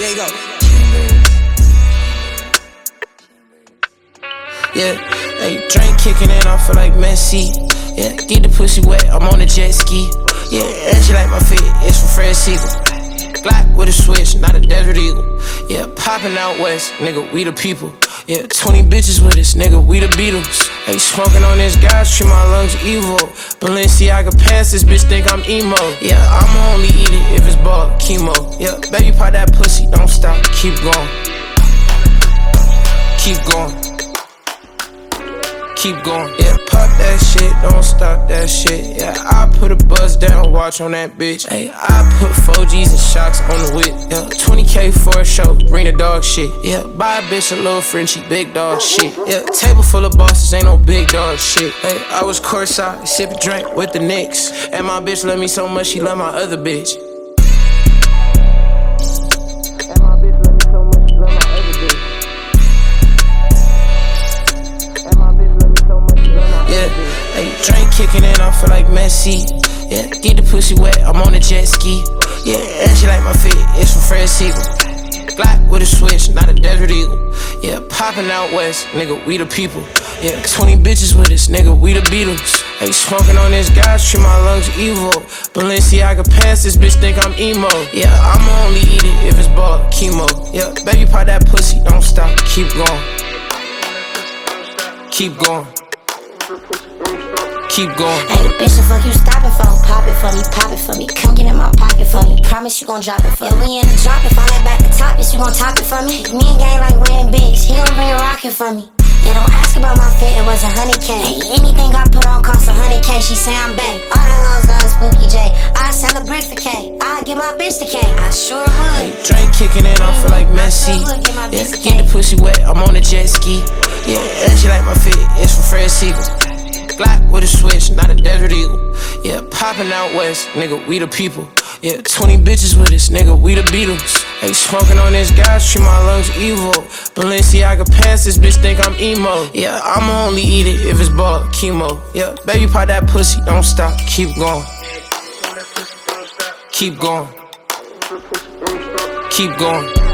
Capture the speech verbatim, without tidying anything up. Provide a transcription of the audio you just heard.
they go. Yeah, hey, drink kicking in, I feel like Messi. Yeah, get the pussy wet, I'm on the jet ski. Yeah, and she like my fit, it's from Fred Siegel. Glock with a switch, not a Desert Eagle. Yeah, popping out west, nigga, we the people. Yeah, twenty bitches with us, nigga, we the Beatles. Hey, smoking on this gas, treat my lungs evil. Balenciaga pass, this bitch think I'm emo. Yeah, I'ma only eat it if it's ball, chemo. Yeah, baby, pop that pussy, don't stop, keep going. Keep going. Keep going, yeah, pop that shit, don't stop that shit. Yeah, I put a buzz down, watch on that bitch. Hey, I put four G's and shocks on the whip. Yeah, twenty K for a show, bring the dog shit. Yeah, buy a bitch a little Frenchie, big dog shit. Yeah, table full of bosses, ain't no big dog shit. Hey, I was courtside, sipping drink with the Knicks. And my bitch love me so much, she love my other bitch. Drink kicking in, I feel like Messi. Yeah, get the pussy wet, I'm on the jet ski. Yeah, and she like my fit, it's from Fred Siegel. Glock with a switch, not a Desert Eagle. Yeah, popping out west, nigga, we the people. Yeah, twenty bitches with us, nigga, we the Beatles. Hey, smoking on this gas, treat my lungs evil. Balenciaga pass, this bitch think I'm emo. Yeah, I'ma only eat it if it's ball, chemo. Yeah, baby, pop that pussy, don't stop, keep going. Keep going. Keep going. Hey, bitch, the fuck you stopping for? Pop it for me, pop it for me. Come get in my pocket for me. Promise you gon' drop it for me. Yeah, we in the drop it. Fall back the top, bitch, you gon' top it for me. Me and gang like winning bigs. He gon' bring a rocket for me. Yeah, don't ask about my fit, it was a hundred K. Hey, anything I put on cost a hundred K. She say I'm back. All the hoes love Spooky J. I sell a brick for K. I get my bitch to K. I sure would. Hey, drink kicking in, I feel like Messi. Yeah, get the pussy wet, I'm on the jet ski. Yeah, and she like my fit, it's from Fred Siegel. Glock with a switch, not a Desert Eagle. Yeah, popping out west, nigga, we the people. Yeah, twenty bitches with us, nigga, we the Beatles. Hey, smoking on this gas, treat my lungs evil. Balenciaga pass, this bitch think I'm emo. Yeah, I'ma only eat it if it's ball, chemo. Yeah, baby, pop that pussy, don't stop, keep going. Keep going. Keep going.